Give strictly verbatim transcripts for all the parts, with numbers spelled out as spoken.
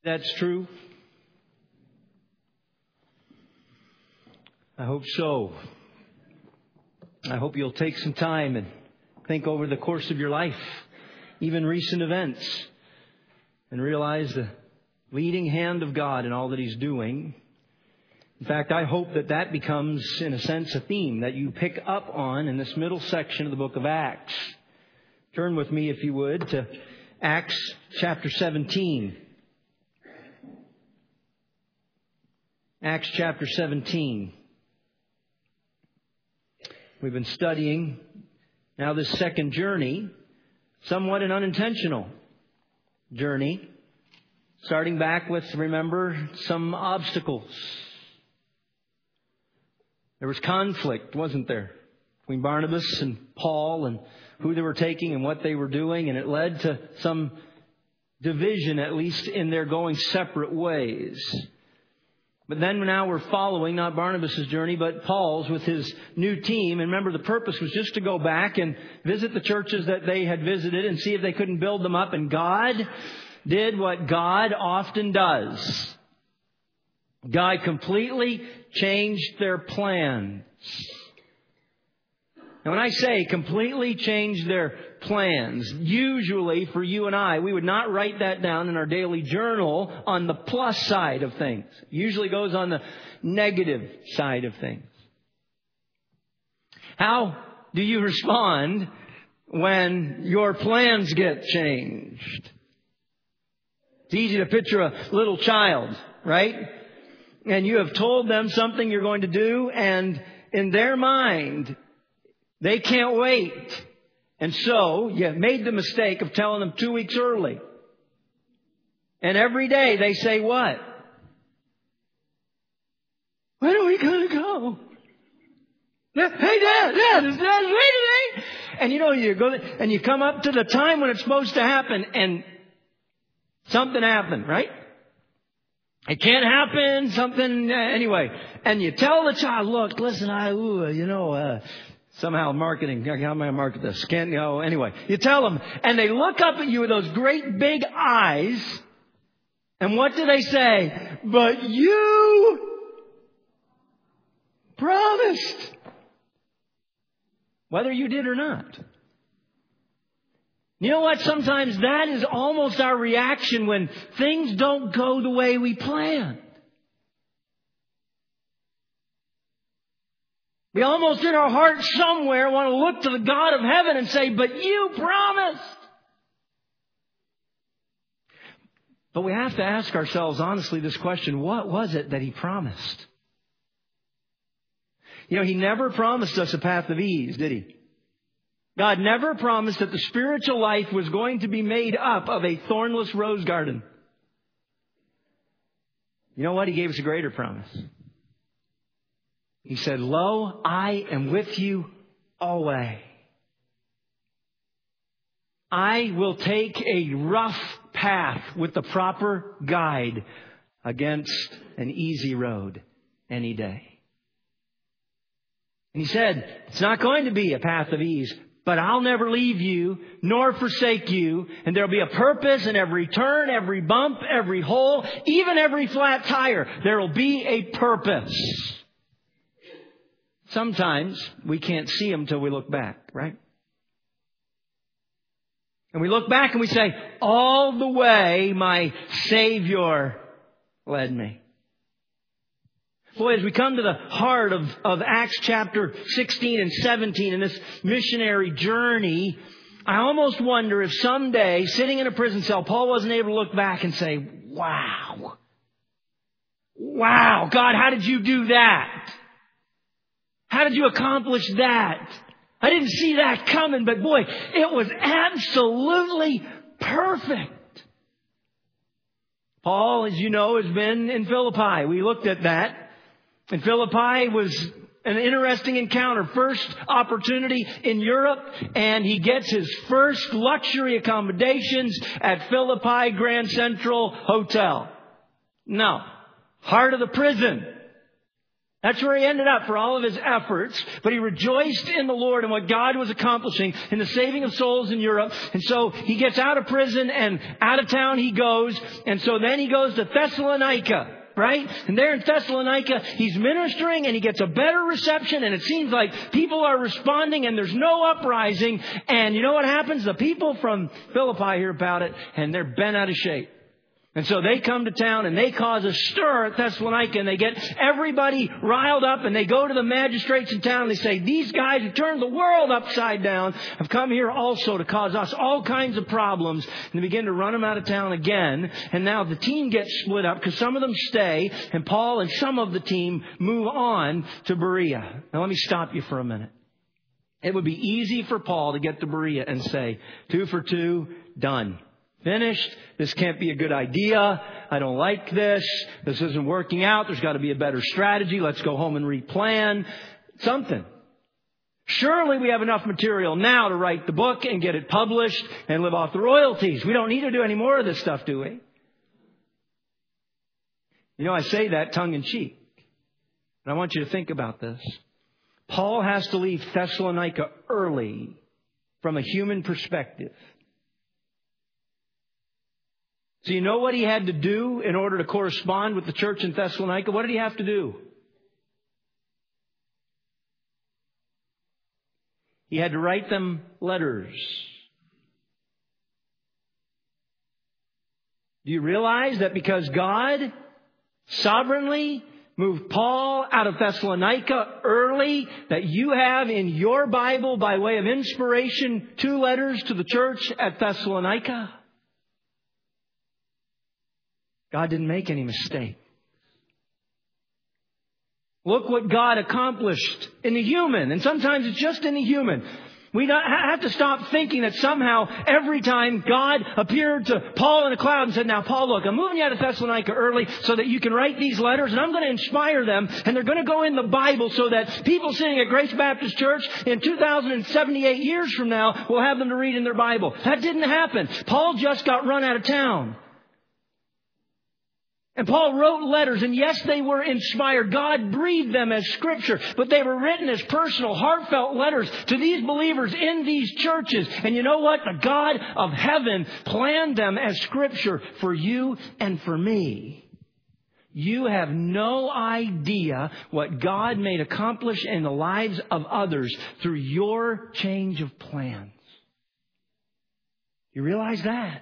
That's true? I hope so. I hope you'll take some time and think over the course of your life, even recent events, and realize the leading hand of God in all that He's doing. In fact, I hope that that becomes, in a sense, a theme that you pick up on in this middle section of the book of Acts. Turn with me, if you would, to Acts chapter seventeen. Acts chapter seventeen. We've been studying now this second journey, somewhat an unintentional journey, starting back with, remember, some obstacles. There was conflict, wasn't there, between Barnabas and Paul and who they were taking and what they were doing, and it led to some division, at least in their going separate ways. But then now we're following not Barnabas' journey, but Paul's with his new team. And remember, the purpose was just to go back and visit the churches that they had visited and see if they couldn't build them up. And God did what God often does. God completely changed their plans. Now, when I say completely changed their plans, usually for you and I, we would not write that down in our daily journal on the plus side of things. It usually goes on the negative side of things. How do you respond when your plans get changed? It's easy to picture a little child, right? And you have told them something you're going to do, and in their mind, they can't wait. And so you made the mistake of telling them two weeks early. And every day they say what? When are we going to go? Hey, Dad, Dad, is Dad ready today? And you know, you go and you come up to the time when it's supposed to happen, and something happened, right? It can't happen, something, uh, anyway. And you tell the child, look, listen, I, ooh, you know, uh, somehow marketing, how am I market this? Can't, you know, anyway. You tell them, and they look up at you with those great big eyes, and what do they say? But you promised. Whether you did or not. You know what? Sometimes that is almost our reaction when things don't go the way we planned. We almost in our heart somewhere want to look to the God of heaven and say, but you promised. But we have to ask ourselves honestly this question, what was it that He promised? You know, He never promised us a path of ease, did He? God never promised that the spiritual life was going to be made up of a thornless rose garden. You know what? He gave us a greater promise. He said, lo, I am with you always. I will take a rough path with the proper guide against an easy road any day. And He said, it's not going to be a path of ease, but I'll never leave you nor forsake you. And there'll be a purpose in every turn, every bump, every hole, even every flat tire. There will be a purpose. Sometimes we can't see them till we look back, right? And we look back and we say, all the way my Savior led me. Boy, as we come to the heart of, of Acts chapter sixteen and seventeen in this missionary journey, I almost wonder if someday, sitting in a prison cell, Paul wasn't able to look back and say, wow. Wow, God, how did you do that? How did you accomplish that? I didn't see that coming, but boy, it was absolutely perfect. Paul, as you know, has been in Philippi. We looked at that. And Philippi was an interesting encounter. First opportunity in Europe, and he gets his first luxury accommodations at Philippi Grand Central Hotel. No, heart of the prison. That's where he ended up for all of his efforts. But he rejoiced in the Lord and what God was accomplishing in the saving of souls in Europe. And so he gets out of prison and out of town he goes. And so then he goes to Thessalonica. Right? And there in Thessalonica, he's ministering and he gets a better reception, and it seems like people are responding and there's no uprising. And you know what happens? The people from Philippi hear about it and they're bent out of shape. And so they come to town and they cause a stir at Thessalonica, and they get everybody riled up, and they go to the magistrates in town and they say, these guys who turned the world upside down have come here also to cause us all kinds of problems. And they begin to run them out of town again. And now the team gets split up because some of them stay, and Paul and some of the team move on to Berea. Now let me stop you for a minute. It would be easy for Paul to get to Berea and say, two for two, done. Finished. This can't be a good idea. I don't like this. This isn't working out. There's got to be a better strategy. Let's go home and replan. Something. Surely we have enough material now to write the book and get it published and live off the royalties. We don't need to do any more of this stuff, do we? You know, I say that tongue in cheek. And I want you to think about this. Paul has to leave Thessalonica early from a human perspective. So you know what he had to do in order to correspond with the church in Thessalonica? What did he have to do? He had to write them letters. Do you realize that because God sovereignly moved Paul out of Thessalonica early, that you have in your Bible, by way of inspiration, two letters to the church at Thessalonica? God didn't make any mistake. Look what God accomplished in the human. And sometimes it's just in the human. We have to stop thinking that somehow every time God appeared to Paul in a cloud and said, now, Paul, look, I'm moving you out of Thessalonica early so that you can write these letters, and I'm going to inspire them, and they're going to go in the Bible so that people sitting at Grace Baptist Church in two thousand seventy-eight years from now will have them to read in their Bible. That didn't happen. Paul just got run out of town. And Paul wrote letters, and yes, they were inspired. God breathed them as Scripture, but they were written as personal, heartfelt letters to these believers in these churches. And you know what? The God of heaven planned them as Scripture for you and for me. You have no idea what God may accomplish in the lives of others through your change of plans. You realize that?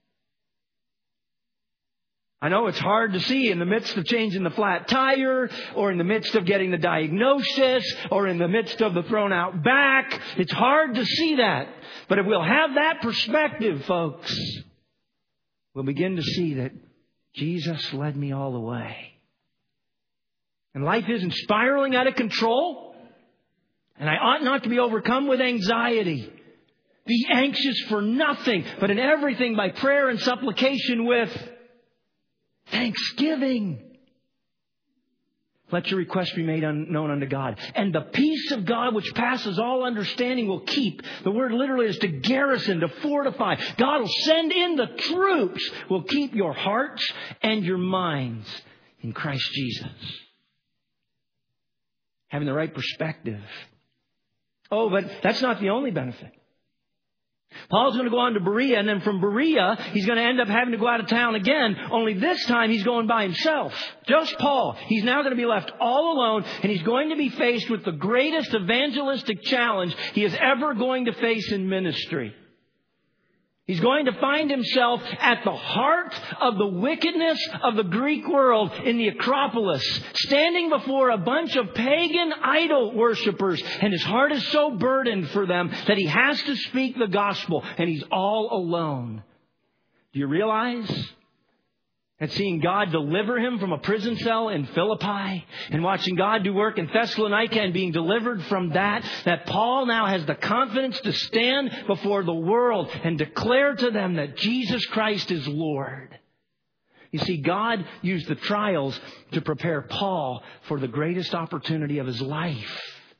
I know it's hard to see in the midst of changing the flat tire, or in the midst of getting the diagnosis, or in the midst of the thrown out back. It's hard to see that. But if we'll have that perspective, folks, we'll begin to see that Jesus led me all the way. And life isn't spiraling out of control. And I ought not to be overcome with anxiety. Be anxious for nothing, but in everything by prayer and supplication with thanksgiving. Let your request be made known unto God. And the peace of God, which passes all understanding, will keep. The word literally is to garrison, to fortify. God will send in the troops, will keep your hearts and your minds in Christ Jesus. Having the right perspective. Oh, but that's not the only benefit. Paul's going to go on to Berea, and then from Berea, he's going to end up having to go out of town again. Only this time, he's going by himself. Just Paul. He's now going to be left all alone, and he's going to be faced with the greatest evangelistic challenge he is ever going to face in ministry. He's going to find himself at the heart of the wickedness of the Greek world in the Acropolis, standing before a bunch of pagan idol worshippers, and his heart is so burdened for them that he has to speak the gospel, and he's all alone. Do you realize? And seeing God deliver him from a prison cell in Philippi, and watching God do work in Thessalonica and being delivered from that, that Paul now has the confidence to stand before the world and declare to them that Jesus Christ is Lord. You see, God used the trials to prepare Paul for the greatest opportunity of his life.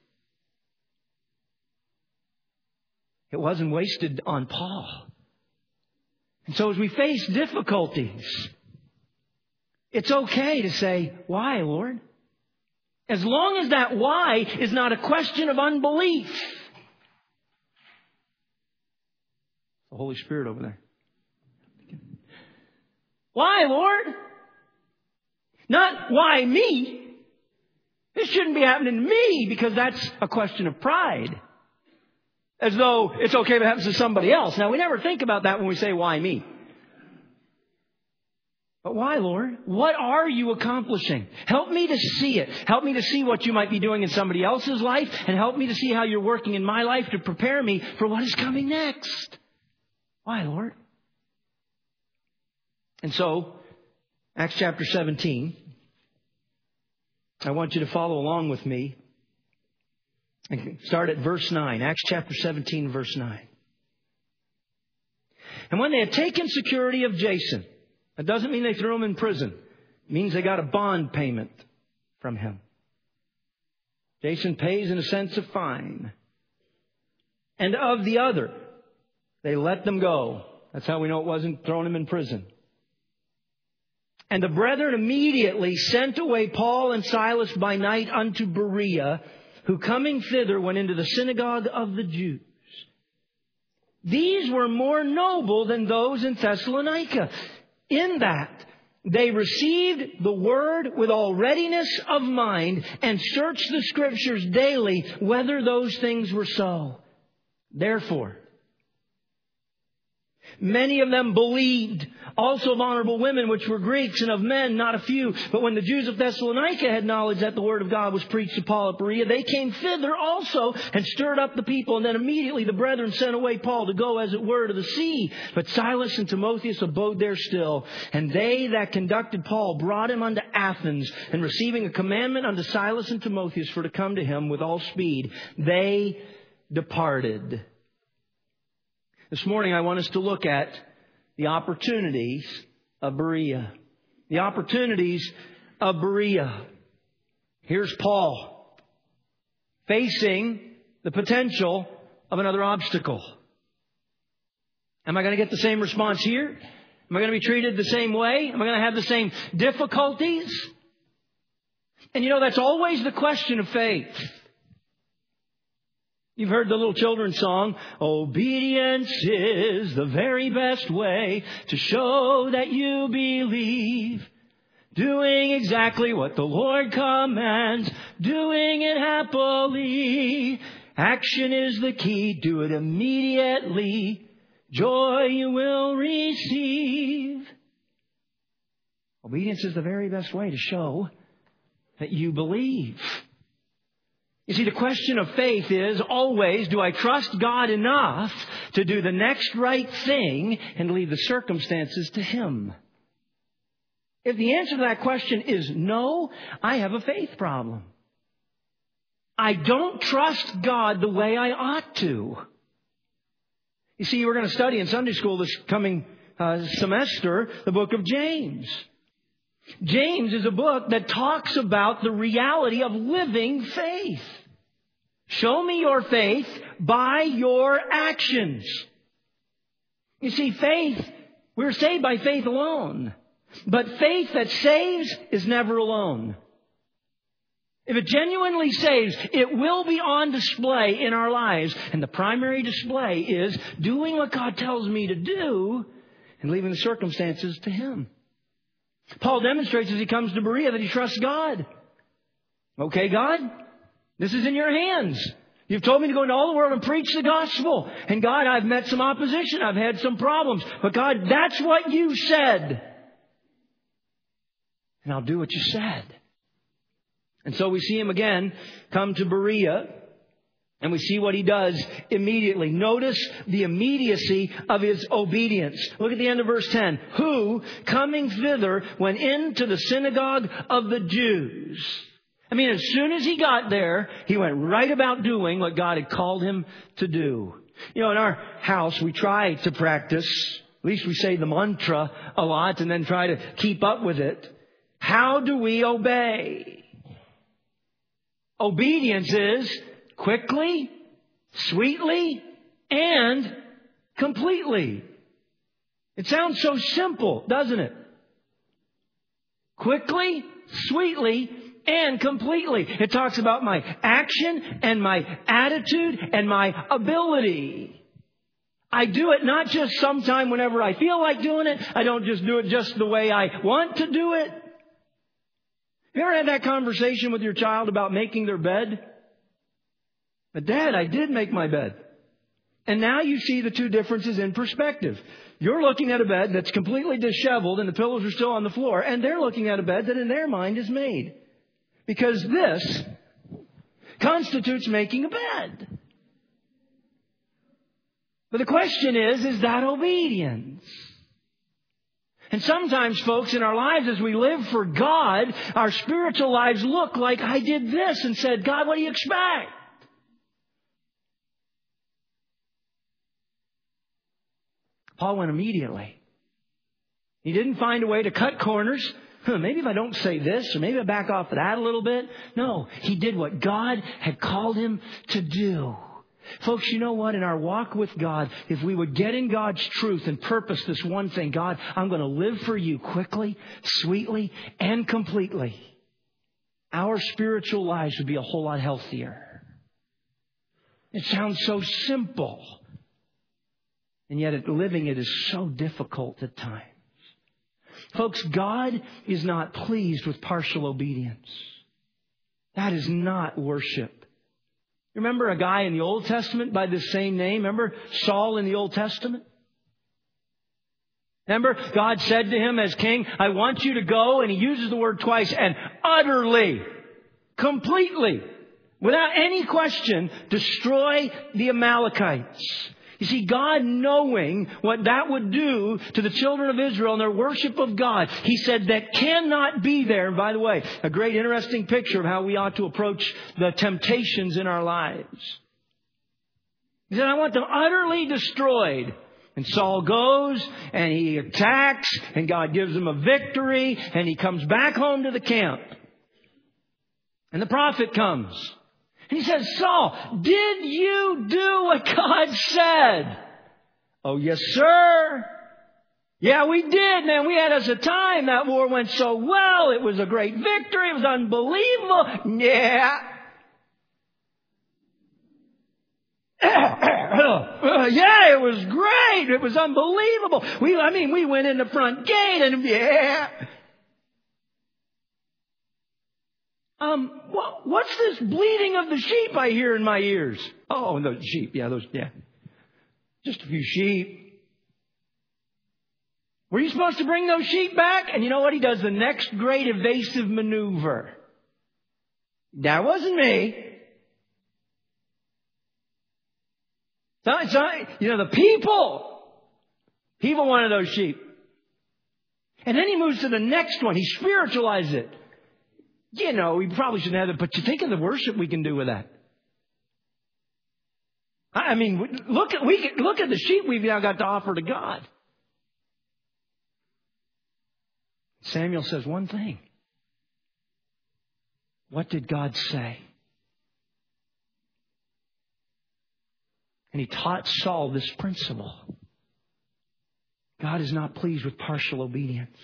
It wasn't wasted on Paul. And so as we face difficulties, it's okay to say, why, Lord? As long as that why is not a question of unbelief. The Holy Spirit over there. Why, Lord? Not why me. This shouldn't be happening to me, because that's a question of pride. As though it's okay if it happens to somebody else. Now, we never think about that when we say, why me? But why, Lord? What are you accomplishing? Help me to see it. Help me to see what you might be doing in somebody else's life, and help me to see how you're working in my life to prepare me for what is coming next. Why, Lord? And so, Acts chapter seventeen, I want you to follow along with me. And start at verse nine. Acts chapter seventeen, verse nine. And when they had taken security of Jason, that doesn't mean they threw him in prison. It means they got a bond payment from him. Jason pays, in a sense, a fine. And of the other, they let them go. That's how we know it wasn't throwing him in prison. And the brethren immediately sent away Paul and Silas by night unto Berea, who coming thither went into the synagogue of the Jews. These were more noble than those in Thessalonica, in that they received the word with all readiness of mind and searched the Scriptures daily whether those things were so. Therefore, many of them believed, also of honorable women, which were Greeks, and of men, not a few. But when the Jews of Thessalonica had knowledge that the word of God was preached to Paul at Berea, they came thither also and stirred up the people. And then immediately the brethren sent away Paul to go, as it were, to the sea. But Silas and Timotheus abode there still. And they that conducted Paul brought him unto Athens, and receiving a commandment unto Silas and Timotheus for to come to him with all speed, they departed. This morning I want us to look at the opportunities of Berea. The opportunities of Berea. Here's Paul facing the potential of another obstacle. Am I going to get the same response here? Am I going to be treated the same way? Am I going to have the same difficulties? And you know, that's always the question of faith. You've heard the little children's song, obedience is the very best way to show that you believe. Doing exactly what the Lord commands, doing it happily. Action is the key, do it immediately. Joy you will receive. Obedience is the very best way to show that you believe. You see, the question of faith is always, do I trust God enough to do the next right thing and leave the circumstances to Him? If the answer to that question is no, I have a faith problem. I don't trust God the way I ought to. You see, we're going to study in Sunday school this coming uh, semester the book of James. James is a book that talks about the reality of living faith. Show me your faith by your actions. You see, faith, we're saved by faith alone. But faith that saves is never alone. If it genuinely saves, it will be on display in our lives. And the primary display is doing what God tells me to do and leaving the circumstances to Him. Paul demonstrates as he comes to Berea that he trusts God. Okay, God, this is in your hands. You've told me to go into all the world and preach the gospel. And God, I've met some opposition. I've had some problems. But God, that's what you said. And I'll do what you said. And so we see him again come to Berea. And we see what he does immediately. Notice the immediacy of his obedience. Look at the end of verse ten. Who, coming thither, went into the synagogue of the Jews. I mean, as soon as he got there, he went right about doing what God had called him to do. You know, in our house, we try to practice, at least we say the mantra a lot and then try to keep up with it. How do we obey? Obedience is quickly, sweetly, and completely. It sounds so simple, doesn't it? Quickly, sweetly, and completely. It talks about my action and my attitude and my ability. I do it not just sometime whenever I feel like doing it. I don't just do it just the way I want to do it. You ever had that conversation with your child about making their bed? But Dad, I did make my bed. And now you see the two differences in perspective. You're looking at a bed that's completely disheveled and the pillows are still on the floor. And they're looking at a bed that in their mind is made. Because this constitutes making a bed. But the question is, is that obedience? And sometimes, folks, in our lives as we live for God, our spiritual lives look like I did this and said, God, what do you expect? Paul went immediately. He didn't find a way to cut corners. Huh, maybe if I don't say this, or maybe I back off of that a little bit. No, he did what God had called him to do. Folks, you know what? In our walk with God, if we would get in God's truth and purpose this one thing, God, I'm going to live for you quickly, sweetly, and completely, our spiritual lives would be a whole lot healthier. It sounds so simple. And yet it, living it is so difficult at times. Folks, God is not pleased with partial obedience. That is not worship. Remember a guy in the Old Testament by the same name? Remember Saul in the Old Testament? Remember, God said to him as king, I want you to go, and he uses the word twice, and utterly, completely, without any question, destroy the Amalekites. You see, God knowing what that would do to the children of Israel and their worship of God, He said that cannot be there. And by the way, a great interesting picture of how we ought to approach the temptations in our lives. He said, I want them utterly destroyed. And Saul goes and he attacks and God gives him a victory and he comes back home to the camp. And the prophet comes. And he says, Saul, did you do what God said? Oh, yes, sir. Yeah, we did, man. We had us a time. That war went so well. It was a great victory. It was unbelievable. Yeah. Yeah, it was great. It was unbelievable. We, I mean, we went in the front gate and yeah. Um, what, what's this bleating of the sheep I hear in my ears? Oh, those sheep. Yeah, those, yeah. Just a few sheep. Were you supposed to bring those sheep back? And you know what? He does the next great evasive maneuver. That wasn't me. So, so, you know, the people. People wanted those sheep. And then he moves to the next one. He spiritualizes it. You know, we probably shouldn't have it, but you think of the worship we can do with that. I mean, look at we look at the sheep we've now got to offer to God. Samuel says one thing. What did God say? And he taught Saul this principle. God is not pleased with partial obedience.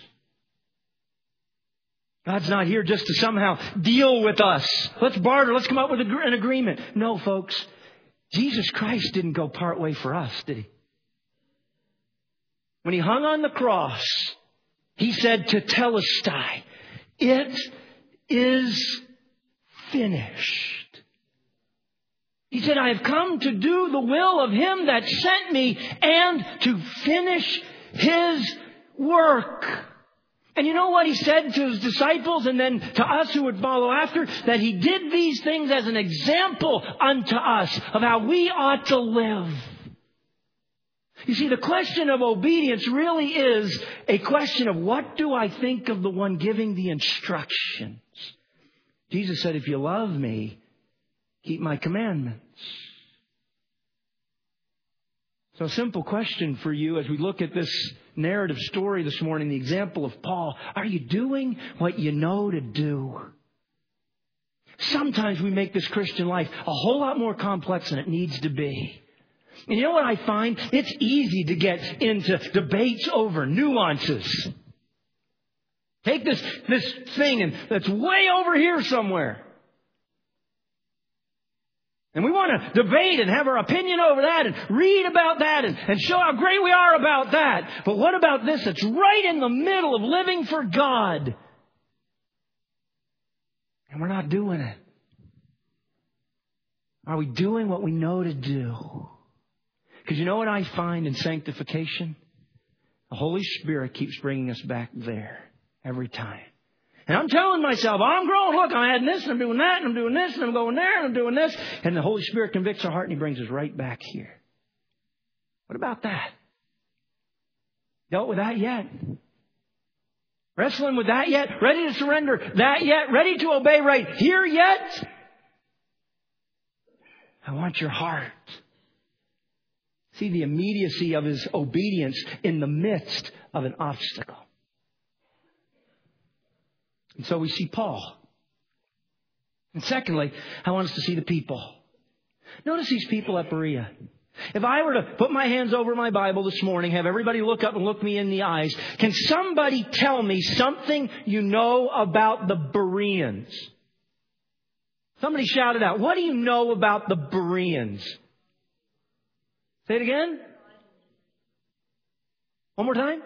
God's not here just to somehow deal with us. Let's barter. Let's come up with an agreement. No, folks. Jesus Christ didn't go part way for us, did He? When He hung on the cross, He said to Telestai, it is finished. He said, I have come to do the will of Him that sent me and to finish His work. And you know what He said to His disciples and then to us who would follow after? That He did these things as an example unto us of how we ought to live. You see, the question of obedience really is a question of what do I think of the one giving the instructions? Jesus said, if you love me, keep my commandments. So a simple question for you as we look at this narrative story this morning, the example of Paul. Are you doing what you know to do? Sometimes we make this Christian life a whole lot more complex than it needs to be. And you know what I find? It's easy to get into debates over nuances. Take this, this thing and that's way over here somewhere. And we want to debate and have our opinion over that and read about that and, and show how great we are about that. But what about this? It's right in the middle of living for God. And we're not doing it. Are we doing what we know to do? Because you know what I find in sanctification? The Holy Spirit keeps bringing us back there every time. And I'm telling myself, I'm growing. Look, I'm adding this and I'm doing that and I'm doing this and I'm going there and I'm doing this. And the Holy Spirit convicts our heart and He brings us right back here. What about that? Dealt with that yet? Wrestling with that yet? Ready to surrender that yet? Ready to obey right here yet? I want your heart. See the immediacy of His obedience in the midst of an obstacle. And so we see Paul. And secondly, I want us to see the people. Notice these people at Berea. If I were to put my hands over my Bible this morning, have everybody look up and look me in the eyes, can somebody tell me something you know about the Bereans? Somebody shout it out. What do you know about the Bereans? Say it again. One more time.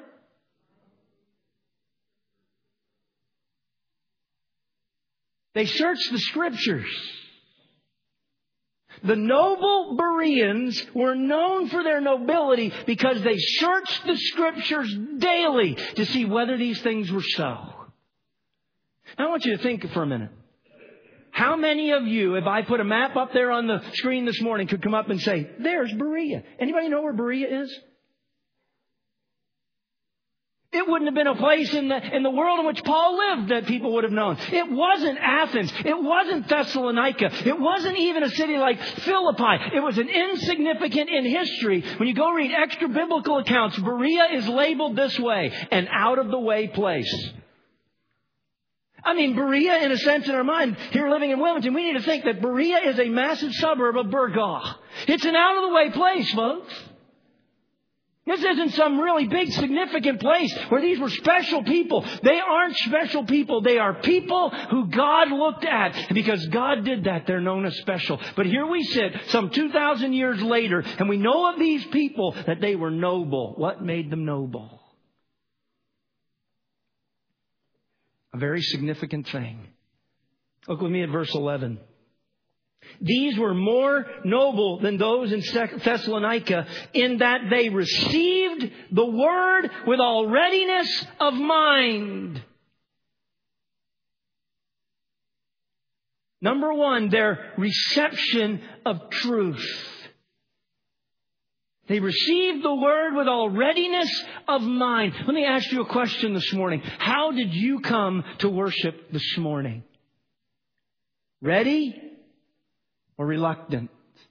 They searched the Scriptures. The noble Bereans were known for their nobility because they searched the Scriptures daily to see whether these things were so. Now I want you to think for a minute. How many of you, if I put a map up there on the screen this morning, could come up and say, there's Berea? Anybody know where Berea is? It wouldn't have been a place in the, in the world in which Paul lived that people would have known. It wasn't Athens. It wasn't Thessalonica. It wasn't even a city like Philippi. It was an insignificant in history. When you go read extra biblical accounts, Berea is labeled this way, an out-of-the-way place. I mean, Berea, in a sense, in our mind, here living in Wilmington, we need to think that Berea is a massive suburb of Burgaw. It's an out-of-the-way place, folks. This isn't some really big, significant place where these were special people. They aren't special people. They are people who God looked at. And because God did that, they're known as special. But here we sit some two thousand years later, and we know of these people that they were noble. What made them noble? A very significant thing. Look with me at verse eleven. These were more noble than those in Thessalonica in that they received the word with all readiness of mind. Number one, their reception of truth. They received the word with all readiness of mind. Let me ask you a question this morning. How did you come to worship this morning? Ready? Or reluctant?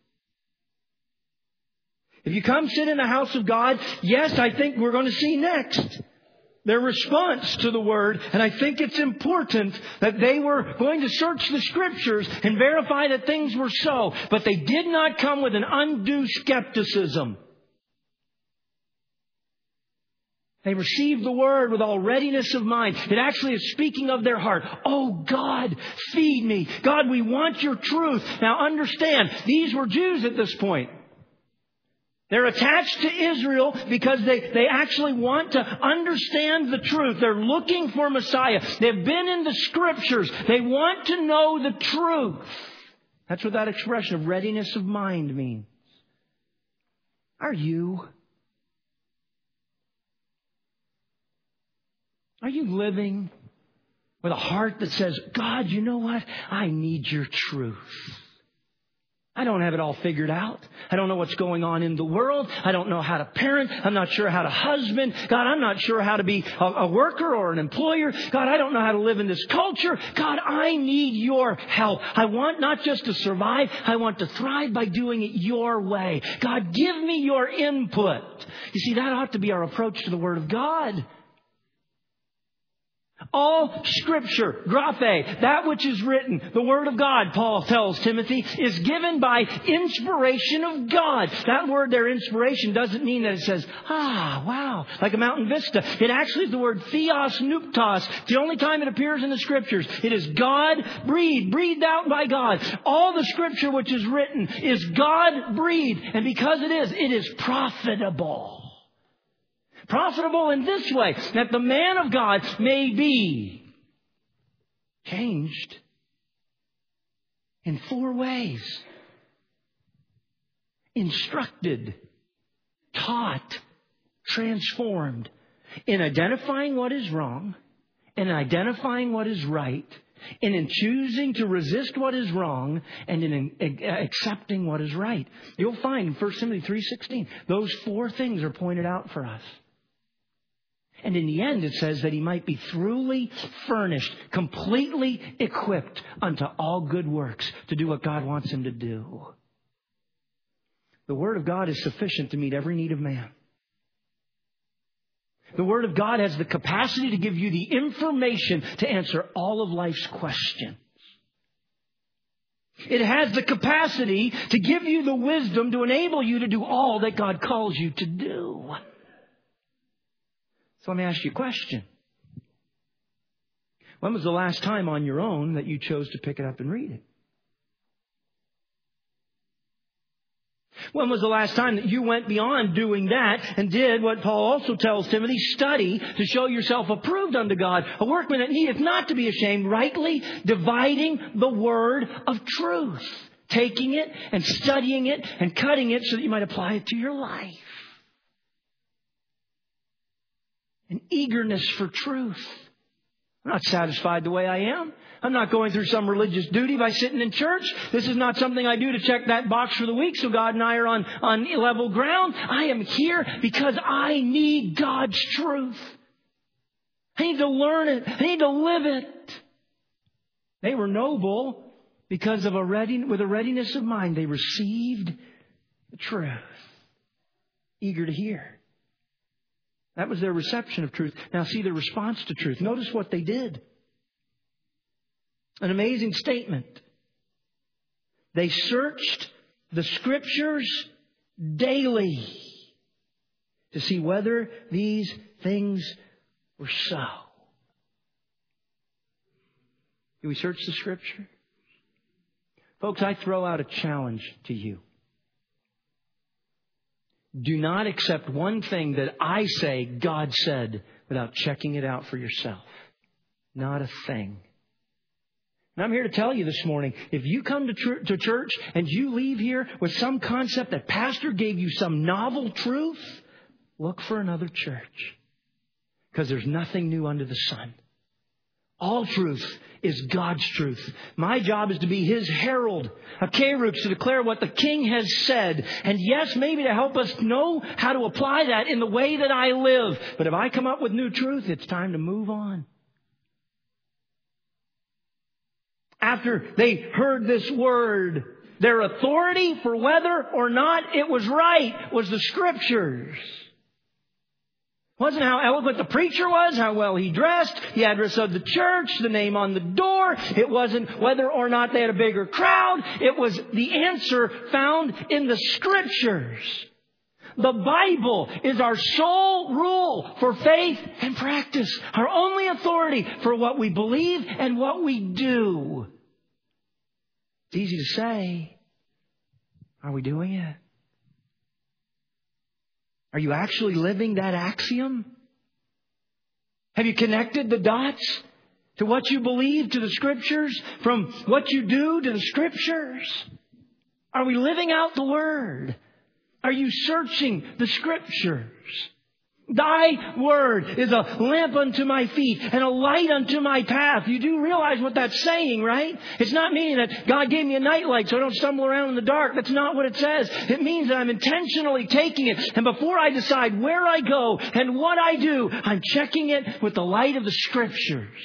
If you come sit in the house of God, yes, I think we're going to see next their response to the Word. And I think it's important that they were going to search the Scriptures and verify that things were so. But they did not come with an undue skepticism. They received the word with all readiness of mind. It actually is speaking of their heart. Oh, God, feed me. God, we want your truth. Now understand, these were Jews at this point. They're attached to Israel because they, they actually want to understand the truth. They're looking for Messiah. They've been in the Scriptures. They want to know the truth. That's what that expression of readiness of mind means. Are you? Are you living with a heart that says, God, you know what? I need your truth. I don't have it all figured out. I don't know what's going on in the world. I don't know how to parent. I'm not sure how to husband. God, I'm not sure how to be a, a worker or an employer. God, I don't know how to live in this culture. God, I need your help. I want not just to survive. I want to thrive by doing it your way. God, give me your input. You see, that ought to be our approach to the Word of God. All Scripture, graphe, that which is written, the Word of God, Paul tells Timothy, is given by inspiration of God. That word there, inspiration, doesn't mean that it says, ah, wow, like a mountain vista. It actually is the word theos nuktos. It's the only time it appears in the Scriptures. It is God breathed, breathed out by God. All the Scripture which is written is God breathed. And because it is, it is profitable. Profitable in this way, that the man of God may be changed in four ways. Instructed, taught, transformed. In identifying what is wrong, in identifying what is right, and in choosing to resist what is wrong, and in accepting what is right. You'll find in First Timothy three sixteen, those four things are pointed out for us. And in the end, it says that he might be thoroughly furnished, completely equipped unto all good works to do what God wants him to do. The Word of God is sufficient to meet every need of man. The Word of God has the capacity to give you the information to answer all of life's questions. It has the capacity to give you the wisdom to enable you to do all that God calls you to do. So let me ask you a question. When was the last time on your own that you chose to pick it up and read it? When was the last time that you went beyond doing that and did what Paul also tells Timothy, study to show yourself approved unto God, a workman that needeth not to be ashamed, rightly dividing the word of truth, taking it and studying it and cutting it so that you might apply it to your life. An eagerness for truth. I'm not satisfied the way I am. I'm not going through some religious duty by sitting in church. This is not something I do to check that box for the week so God and I are on, on level ground. I am here because I need God's truth. I need to learn it. I need to live it. They were noble because of a ready, with a readiness of mind. They received the truth. Eager to hear. That was their reception of truth. Now see the response to truth. Notice what they did. An amazing statement. They searched the Scriptures daily to see whether these things were so. Do we search the Scripture? Folks, I throw out a challenge to you. Do not accept one thing that I say God said without checking it out for yourself. Not a thing. And I'm here to tell you this morning, if you come to, tr- to church and you leave here with some concept that pastor gave you some novel truth, look for another church. Because there's nothing new under the sun. All truth is God's truth. My job is to be His herald, a kerux, to declare what the King has said. And yes, maybe to help us know how to apply that in the way that I live. But if I come up with new truth, it's time to move on. After they heard this word, their authority for whether or not it was right was the Scriptures. It wasn't how eloquent the preacher was, how well he dressed, the address of the church, the name on the door. It wasn't whether or not they had a bigger crowd. It was the answer found in the Scriptures. The Bible is our sole rule for faith and practice. Our only authority for what we believe and what we do. It's easy to say. Are we doing it? Are you actually living that axiom? Have you connected the dots to what you believe to the Scriptures? From what you do to the Scriptures? Are we living out the Word? Are you searching the Scriptures? Thy word is a lamp unto my feet and a light unto my path. You do realize what that's saying, right? It's not meaning that God gave me a night light so I don't stumble around in the dark. That's not what it says. It means that I'm intentionally taking it. And before I decide where I go and what I do, I'm checking it with the light of the Scriptures.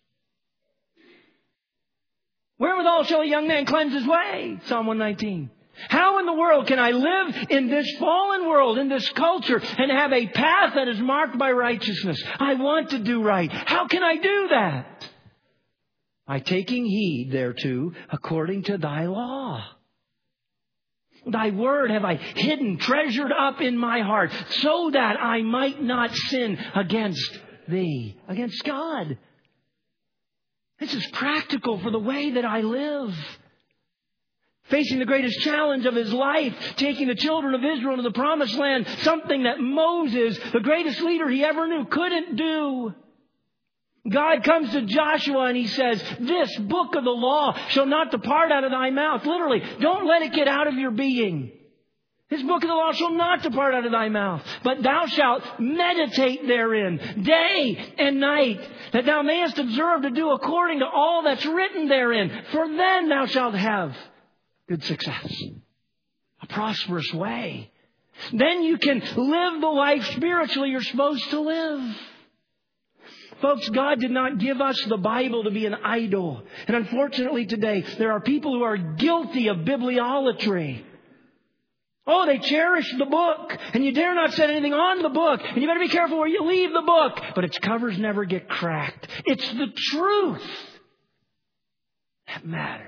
Wherewithal shall a young man cleanse his way? Psalm one nineteen. How in the world can I live in this fallen world, in this culture, and have a path that is marked by righteousness? I want to do right. How can I do that? By taking heed thereto according to thy law. Thy word have I hidden, treasured up in my heart, so that I might not sin against thee, against God. This is practical for the way that I live. Facing the greatest challenge of his life, taking the children of Israel to the promised land, something that Moses, the greatest leader he ever knew, couldn't do. God comes to Joshua and he says, this book of the law shall not depart out of thy mouth. Literally, don't let it get out of your being. This book of the law shall not depart out of thy mouth, but thou shalt meditate therein day and night, that thou mayest observe to do according to all that's written therein. For then thou shalt have good success, a prosperous way. Then you can live the life spiritually you're supposed to live. Folks, God did not give us the Bible to be an idol. And unfortunately today, there are people who are guilty of bibliolatry. Oh, they cherish the book, and you dare not set anything on the book, and you better be careful where you leave the book. But its covers never get cracked. It's the truth that matters.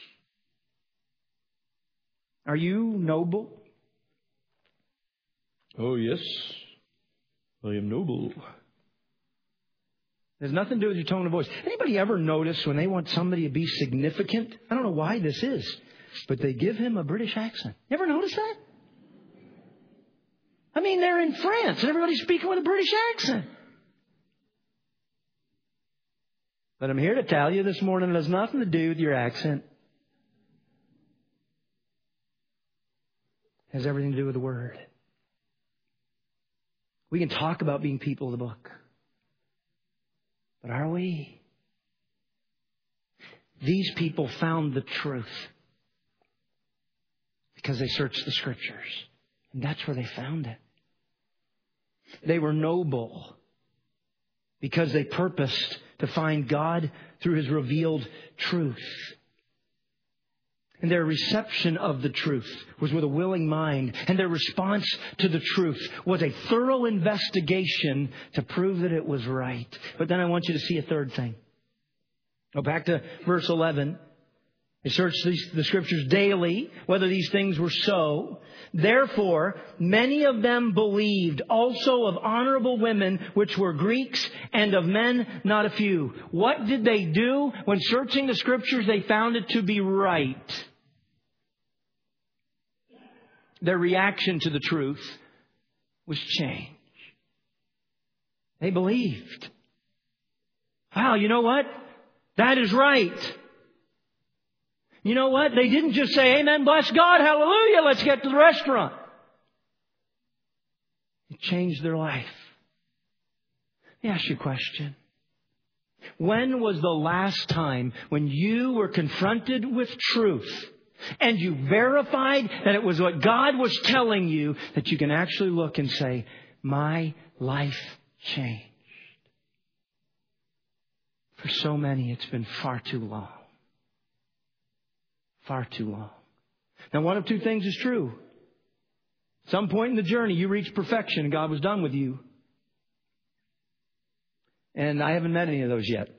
Are you noble? Oh, yes. I am noble. There's nothing to do with your tone of voice. Anybody ever notice when they want somebody to be significant? I don't know why this is, but they give him a British accent. You ever notice that? I mean, they're in France and everybody's speaking with a British accent. But I'm here to tell you this morning it has nothing to do with your accent. It has everything to do with the Word. We can talk about being people of the book. But are we? These people found the truth because they searched the Scriptures. And that's where they found it. They were noble because they purposed to find God through His revealed truth. And their reception of the truth was with a willing mind. And their response to the truth was a thorough investigation to prove that it was right. But then I want you to see a third thing. Go back to verse eleven. They searched these, the Scriptures daily, whether these things were so. Therefore, many of them believed, also of honorable women, which were Greeks, and of men not a few. What did they do? When searching the Scriptures, they found it to be right. Their reaction to the truth was change. They believed. Wow, you know what? That is right. You know what? They didn't just say, amen, bless God, hallelujah, let's get to the restaurant. It changed their life. Let me ask you a question. When was the last time when you were confronted with truth and you verified that it was what God was telling you, that you can actually look and say, my life changed? For so many, it's been far too long. Far too long. Now, one of two things is true. At some point in the journey, you reached perfection and God was done with you. And I haven't met any of those yet.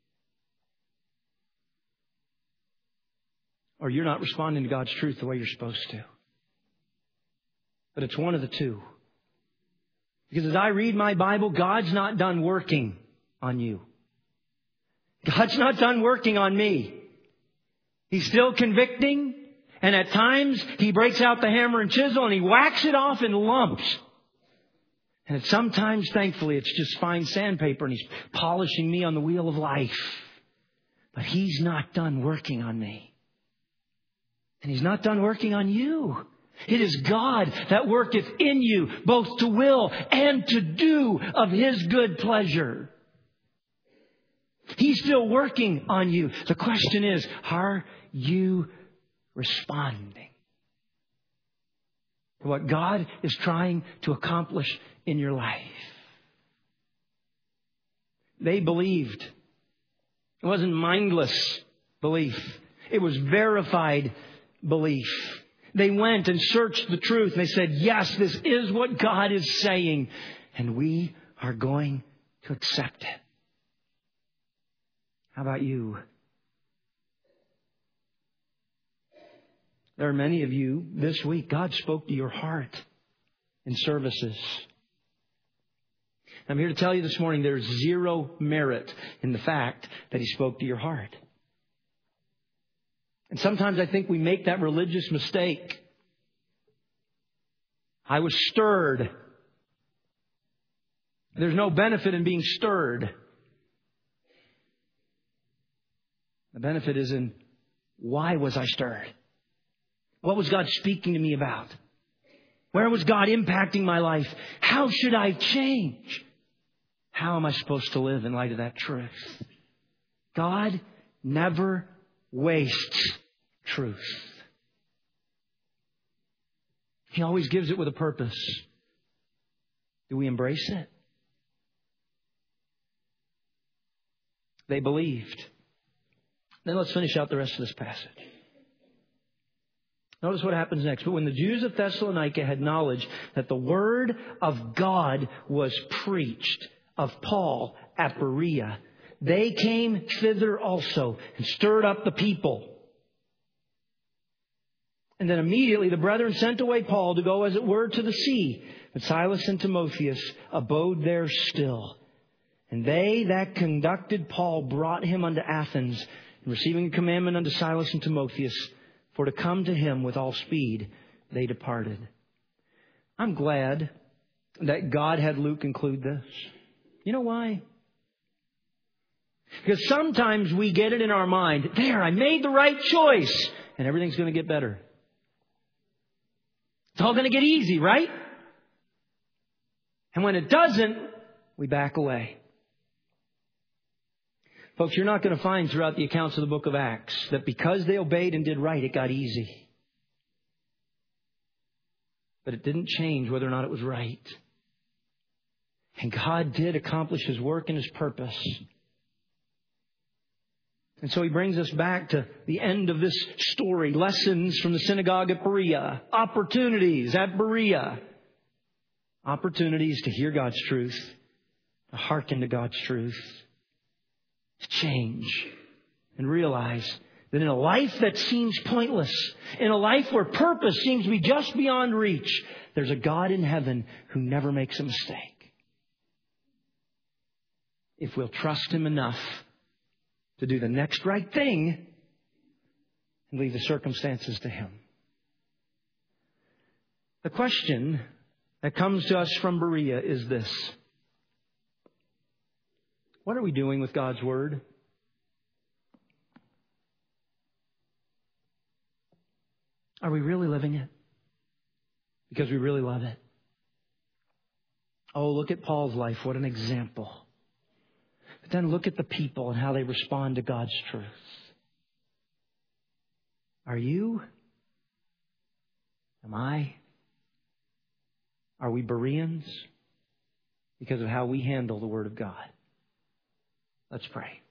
Or you're not responding to God's truth the way you're supposed to. But it's one of the two. Because as I read my Bible, God's not done working on you. God's not done working on me. He's still convicting. And at times, He breaks out the hammer and chisel and He whacks it off in lumps. And it's sometimes, thankfully, it's just fine sandpaper and He's polishing me on the wheel of life. But He's not done working on me. And He's not done working on you. It is God that worketh in you, both to will and to do of His good pleasure. He's still working on you. The question is, are you responding to what God is trying to accomplish in your life? They believed. It wasn't mindless belief. It was verified belief. They went and searched the truth. And they said, yes, this is what God is saying. And we are going to accept it. How about you? There are many of you this week, God spoke to your heart in services. I'm here to tell you this morning there's zero merit in the fact that He spoke to your heart. And sometimes I think we make that religious mistake. I was stirred. There's no benefit in being stirred. The benefit is in why was I stirred? What was God speaking to me about? Where was God impacting my life? How should I change? How am I supposed to live in light of that truth? God never wastes truth. He always gives it with a purpose. Do we embrace it? They believed. Then let's finish out the rest of this passage. Notice what happens next. But when the Jews of Thessalonica had knowledge that the word of God was preached of Paul at Berea, they came thither also and stirred up the people. And then immediately the brethren sent away Paul to go, as it were, to the sea. But Silas and Timotheus abode there still. And they that conducted Paul brought him unto Athens, and receiving a commandment unto Silas and Timotheus, for to come to him with all speed, they departed. I'm glad that God had Luke include this. You know why? Because sometimes we get it in our mind, there, I made the right choice, and everything's going to get better. It's all going to get easy, right? And when it doesn't, we back away. Folks, you're not going to find throughout the accounts of the book of Acts that because they obeyed and did right, it got easy. But it didn't change whether or not it was right. And God did accomplish His work and His purpose. And so He brings us back to the end of this story. Lessons from the synagogue at Berea. Opportunities at Berea. Opportunities to hear God's truth. To hearken to God's truth. To change and realize that in a life that seems pointless, in a life where purpose seems to be just beyond reach, there's a God in heaven who never makes a mistake. If we'll trust Him enough to do the next right thing and leave the circumstances to Him. The question that comes to us from Berea is this. What are we doing with God's Word? Are we really living it? Because we really love it. Oh, look at Paul's life. What an example. But then look at the people and how they respond to God's truth. Are you? Am I? Are we Bereans? Because of how we handle the Word of God. Let's pray.